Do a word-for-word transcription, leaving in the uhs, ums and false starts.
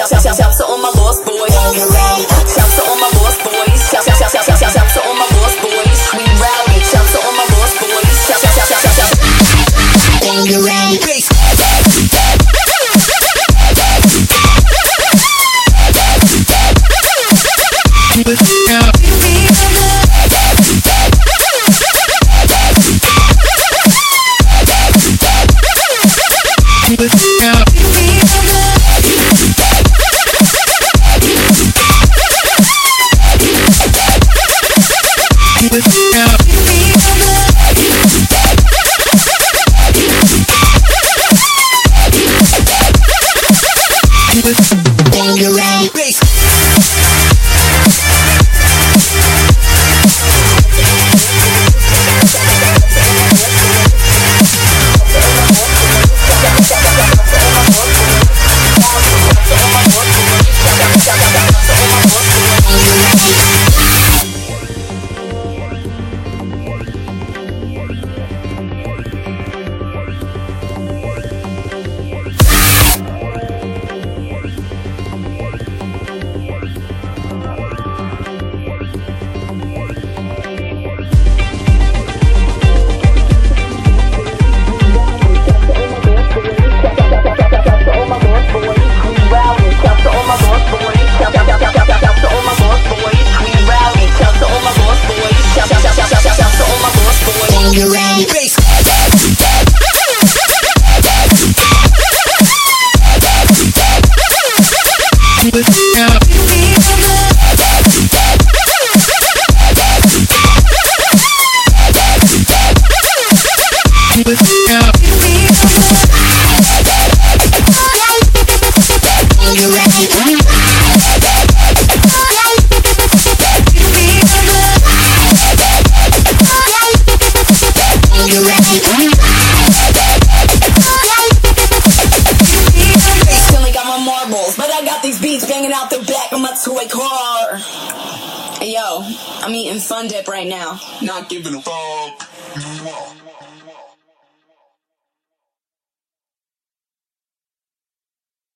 Shout, shout, shout, shout to all my lost boys. Shout to all my lost boys. Shout, shout, shout, shout, shout, shout, shout to all my lost boys. We rowdy. Shout to all my lost boys. Shout, shout, shout, shout, shout, shout. Bangarang. Bass. Keep it down. Keep it down. Keep it down. Keep it bangarang. Bass. Keep it down. Keep it down. But I got these beats banging out the back of my toy car. Hey yo, I'm eating Fun Dip right now. Not giving a fuck.